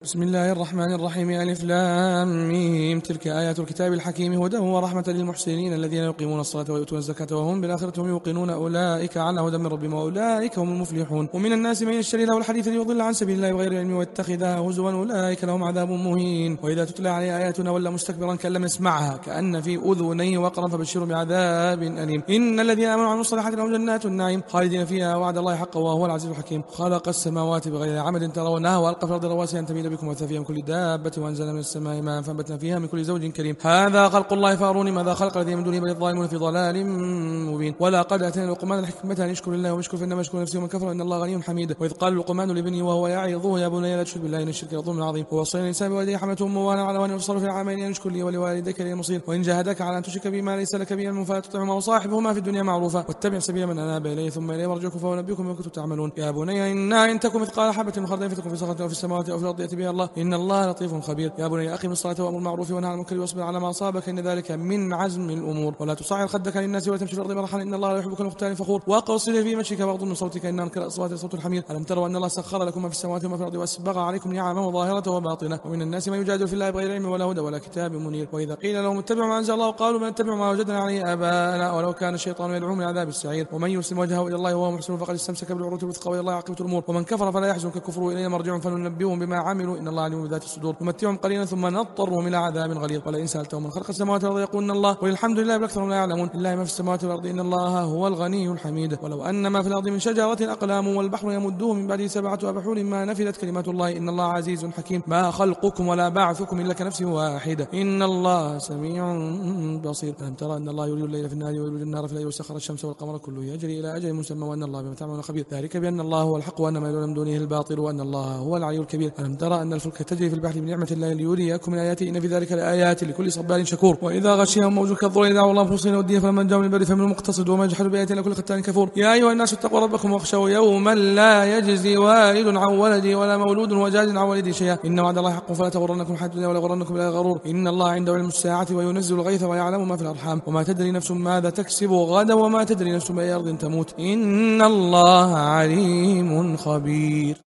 بسم الله الرحمن الرحيم. ألف لام ميم. تلك آيات الكتاب الحكيم هدى ورحمة للمحسنين الذين يقيمون الصلاة ويؤتون الزكاة وهم بالآخرة هم يوقنون أولئك على هدى من ربهم وأولئك هم المفلحون. ومن الناس من يشتري له الحديث ليضل عن سبيل الله بغير علم ويتخذها هزوا أولئك لهم عذاب مهين. وإذا تتلى عليه آياتنا ولا مستكبرا كأن لم يسمعها كأن في أذنيه وقرا فبشره بعذاب أليم. إن الذين آمنوا وعملوا الصالحات لهم جنات النعيم خالدين فيها وعد الله حقا وهو العزيز الحكيم. خلق السماوات بغير عمد ترونها وألقى في الأرض رواسي أن تميد بكم وبث فيها من كل دابة وأنزل من السماء ماء فأنبتنا فيها من كل زوج كريم. هذا خلق الله فأروني ماذا خلق الذين من دونه بل الظالمون في ضلال مبين. ولقد آتينا لقمان الحكمة أن يشكر الله ويشكر فإنما يشكر نفسه ومن كفر إن الله غني حميد. وإذ قال لقمان لابنه وهو يعظه يا بني لا تشرك بالله إن الشرك لظلم عظيم. ووصينا الإنسان بوالديه حملته أمه وهنا على وهن وفصاله في العامين أن اشكر لي ولوالديك إلي المصير. وإن جاهداك على أن تشرك بما ليس لك به علم فلا تطعهما وصاحبهما في الدنيا معروفا واتبع سبيل من أناب إليه ثم إليه مرجعكم فأنبئكم بما كنتم تعملون. يا بني إنها إن تكن مثقال حبة من خردل فتكن في صخرة أو في السماوات أو في الأرض يأتي بها الله إن الله لطيف خبير. يا بني أقم الصلاة وأمر بالمعروف وانهى عن المنكر واصبر على ما أصابك إن ذلك من عزم الأمور. ولا تصعر خدك للناس ولا تمشي في الأرض مرحا إن الله لا يحب كل مختال فخور. واقصد في مشيك واغض من صوتك إن أنكر الأصوات صوت الحمير. ألم تروا أن الله سخر لكم ما في السماوات وما في الأرض وأسبغ عليكم نعمه ظاهرة وباطنة. ومن الناس من يجادل في الله بغير علم ولا هدى ولا كتاب منير. وإذا قيل لهم اتبعوا ما أنزل الله قالوا بل نتبع ما وجدنا عليه آباءنا ولو كان الشيطان يدعوهم من عذاب السعير. ومن يسلم وجهه إلى الله وهو محسن فقد استمسك بالعروة الوثقى وإلى الله عاقبة الأمور. ومن كفر فلا يحزنك كفره إلينا مرجعهم فننبئهم بما عملوا إن الله عليم بذات الصدور. نمتعهم قليلا ثم نضطرهم إلى عذاب غليظ. ولئن سألتهم من خلق السماوات والأرض يقولون الله قل الحمد لله بل أكثرهم لا يعلمون. لله ما في السماوات والأرض إن الله هو الغني الحميد. ولو أن ما في الأرض من شجرة أقلام والبحر يمده من بعده 7 أبحور ما نفدت كلمات الله إن الله عزيز حكيم. ما خلقكم ولا بعثكم إلا كنفس واحدة إن الله سميع بصير. ألم ترى أن الله يولي الليل في النهار ويولي النهار في الليل وسخر الشمس والقمر كل يجري إلى أجل مسمى وأن الله بما تعملون خبير. ذلك بأن الله هو الحق وأن ما يدعون من دونه الباطل وأن الله هو العلي الكبير. ألم ترى أن الفلك تجري في البحر بنعمة الله ليريكم من آياته إن في ذلك لآيات لكل صبار شكور. وإذا غشيهم موج كالظلال دعوا الله مخلصين له الدين فمن جاء من البر فمنهم مقتصد وما جحد بآياتنا كل ختان كفور. يا أيها الناس اتقوا ربكم واخشوا يوما لا يجزي والد عن ولده ولا مولود هو جاز عن والده شيئا إن وعد الله حق فلا تغرنكم الحياة الدنيا ولا يغرنكم بالله الغرور. إن الله عنده علم الساعة وينزل الغيث ويعلم ما في الأرحام وما تدري نفس ماذا تكسب غدا وما تدري نفس بأي أرض تموت إن الله عليم خبير.